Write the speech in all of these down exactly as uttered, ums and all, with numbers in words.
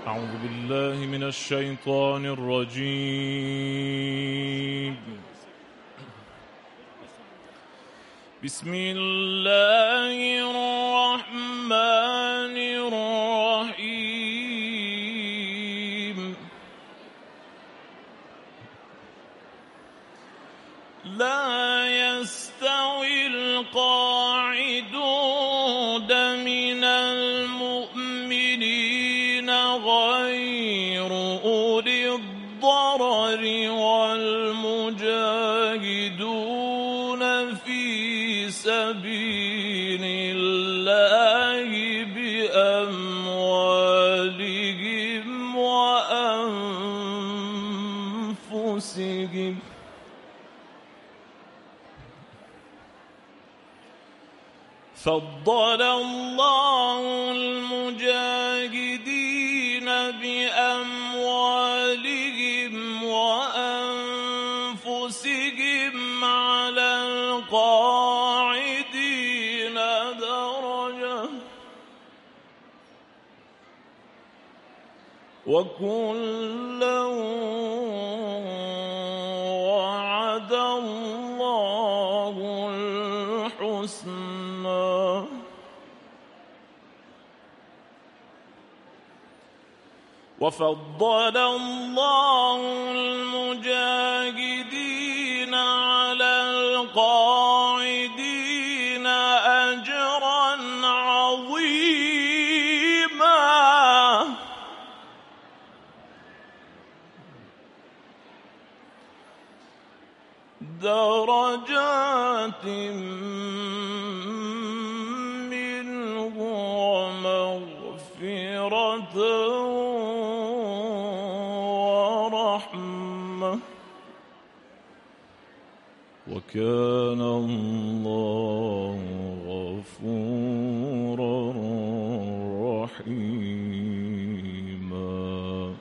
أعوذ بالله من الشيطان الرجيم. بسم الله الرحمن الرحيم. لا يستوي القاعدون من المؤمنين غير أولي الضرر والمجاهدون في سبيل الله بأموالهم وأنفسهم. فضل الله المجاهدين بأموالهم وأنفسهم على القاعدين درجة، وكلا وعد الله الحسنى. وفضل الله المجاهدين على القاعدين أجرا عظيما، درجات منه ومغفرة ورحمة، وكان الله غفورا رحيما.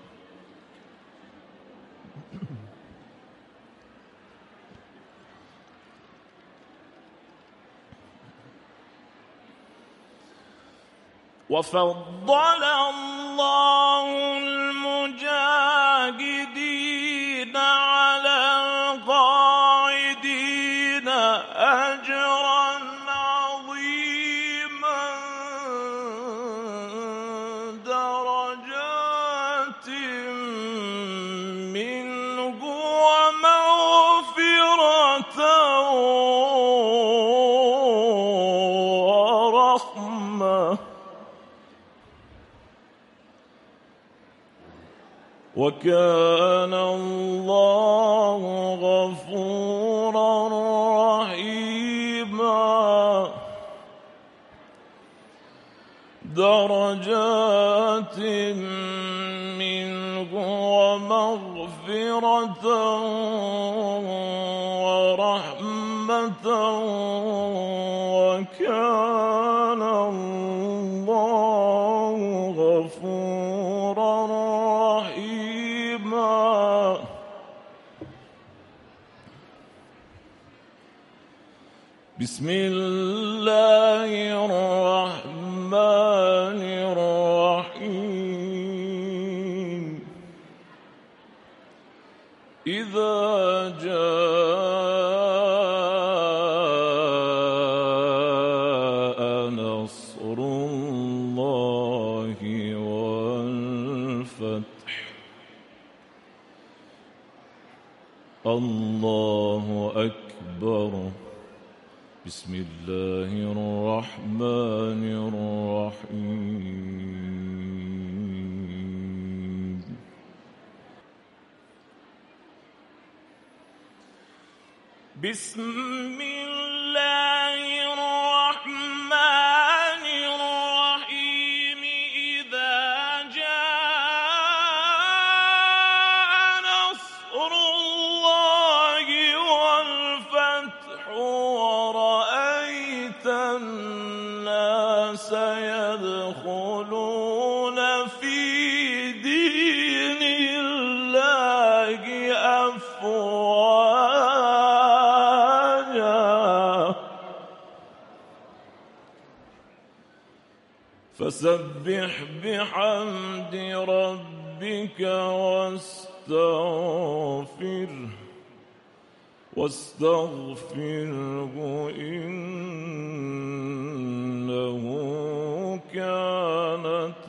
وفضل الله المجاهدين على القاعدين أجرا عظيما، درجات منه ومغفرة ورحمة، وكان الله غفورا رحيما. درجات منه ومغفرة ورحمة، وكان الله غفورا رحيما. بسم الله الرحمن الرحيم. إذا جاء نصر الله والفتح، الله أكبر. بسم الله الرحمن الرحيم. بسم الله الرحمن الرحيم. إذا جاء نصر الله والفتح ورأيت الناس يدخلون في دين الله أفواجا فسبح بحمد ربك واستغفره واستغفره إنه كان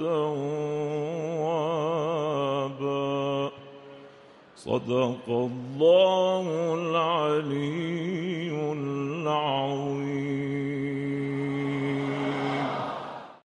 توابا. صدق الله العلي العظيم.